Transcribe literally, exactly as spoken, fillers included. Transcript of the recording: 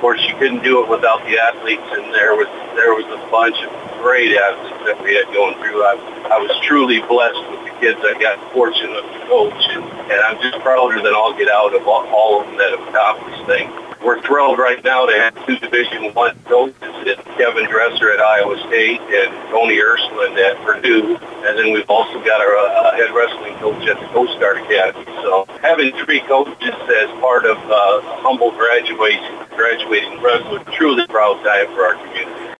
course, you couldn't do it without the athletes, and there was there was a bunch of great athletes that we had going through. I, I was truly blessed with the kids I got fortunate to coach, and, and I'm just prouder than I'll get out of all, all of them that have accomplished things. We're thrilled right now to have two Division One coaches, Kevin Dresser at Iowa State and Tony Ursuland at Purdue, and then we've also got our uh, head wrestling coach at the Coast Guard Academy. So having three coaches as part of uh, humble graduation, graduating was a truly proud time for our community.